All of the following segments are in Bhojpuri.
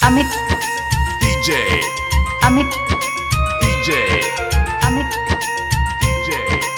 Amit DJ Amit DJ Amit DJ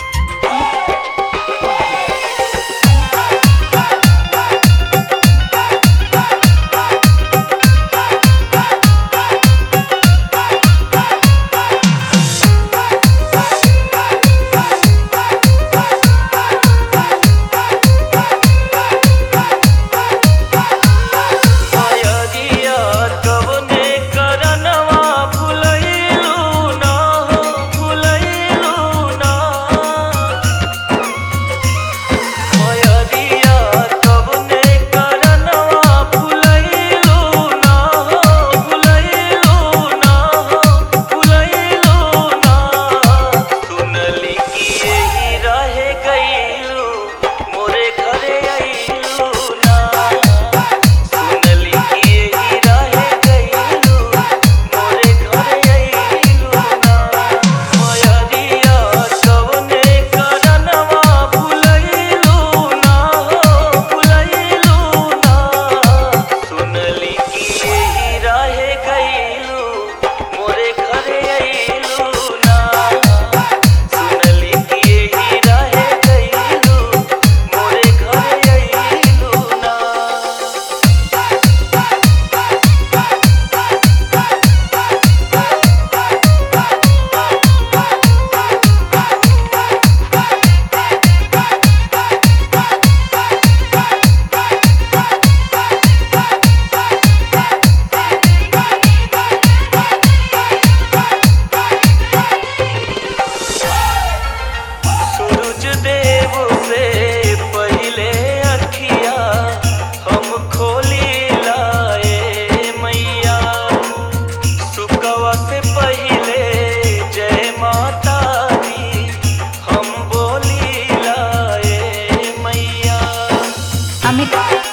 Amit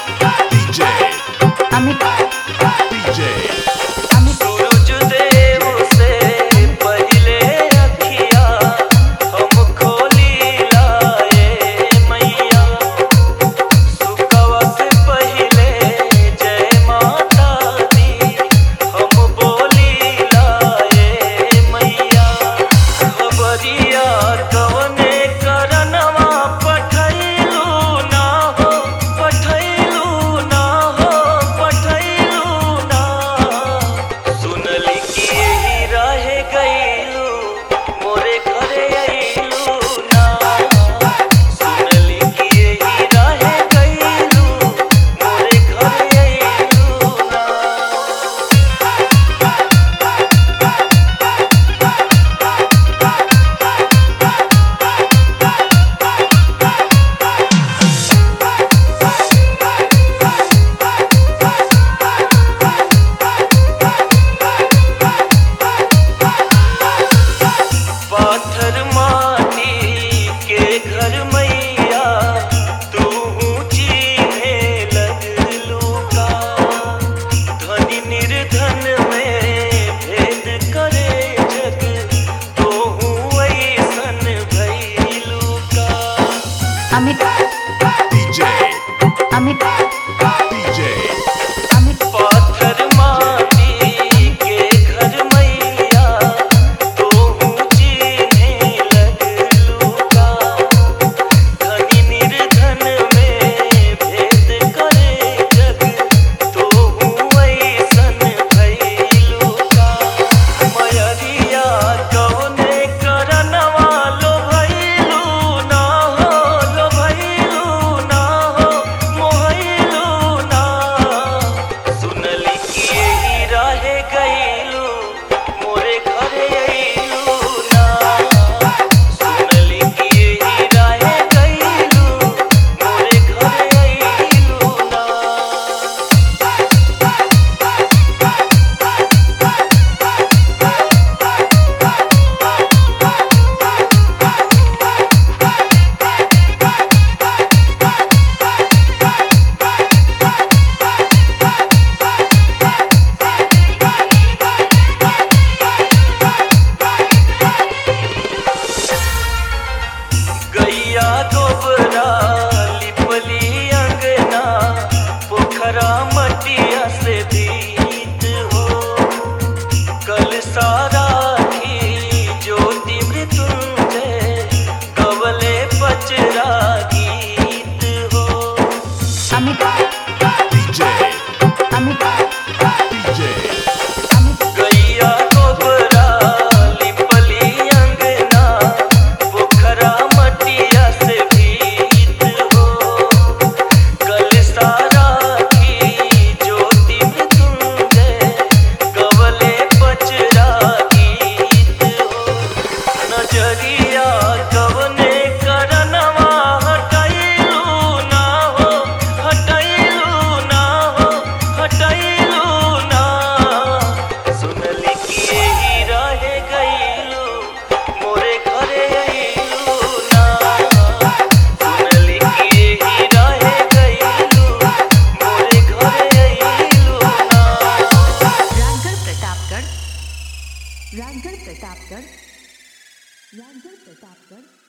DJ Amit DJ Amit सूरज देव से पहिले अखिया हम खोली लाए मैया सुकवा से पहिले जय माता दी हम बोली लाए मैया खबरिया कवने करनवा पठैलू ना हो सुनली कि यही रहे गईलू मोरे घरे अइलू ना सुनली कि यही रहे गईलू मोरे घरे अइलू ना पाथर माटी के घर मैया तू चीन्हे लगलू का धनी निर्धन में भेद करे जग तो ऐसन भैलू का Amit DJ Amit DJ Amit पाथर माटी के घर मैया तो चीन्हे लगलू का धनी निर्धन में भेद करे जग तो ऐसन भैलू का मयरिया कवने करनवा लो भैलू ना हो मोहैलू ना सुनली कि यही रहे गईलू मोरे घरे अइलू ना सुनली कि यही रहे गईलू मोरे घरे अइलू ना गैया गोबरा लिपली अंगना पोखरा मटिया से भीत हो राजगढ़ प्रतापगढ़, राजगढ़ प्रतापगढ़।